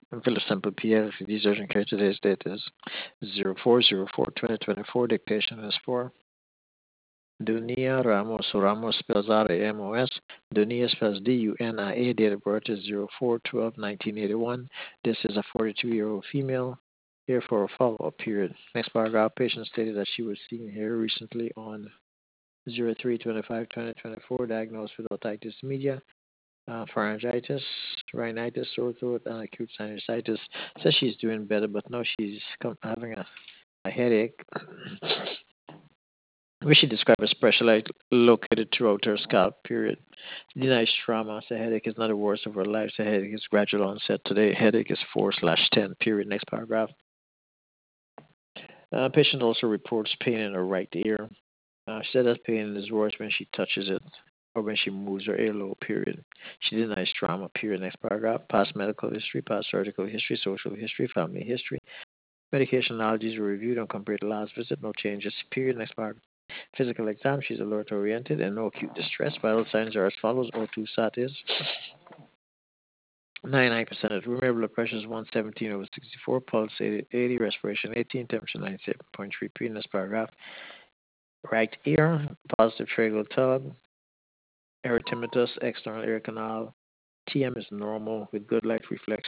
I'm Philip Sample Pierre. These urgent care today's date is 04/04/2024. Dictation is for Dunia Ramos. Ramos spells R-A-M-O-S. Dunia spells D-U-N-I-A. Date of birth is 04/12/1981. This is a 42-year-old female here for a follow-up period. Next paragraph, patient stated that she was seen here recently on 03/25/2024, diagnosed with otitis media, pharyngitis, rhinitis, sore throat, and acute sinusitis. Says she's doing better, but now she's having a headache, which she described as pressure located throughout her scalp. Period. Denies trauma. The headache is not the worst of her life. The headache is gradual onset. Today, headache is 4/10. Period. Next paragraph. Patient also reports pain in her right ear. She said that pain is worse when she touches it or when she moves her earlobe, period. She denies trauma, period. Next paragraph. Past medical history, past surgical history, social history, family history. Medication allergies were reviewed and compared to last visit. No changes, period. Next paragraph. Physical exam, she's alert oriented and no acute distress. Vital signs are as follows. O2 sat is 99%. Remember, blood pressure is 117/64, pulse 80, respiration 18, temperature 97.3 p. Next paragraph. Right ear, positive tracheal tube, erythematous external ear canal. TM is normal with good light reflex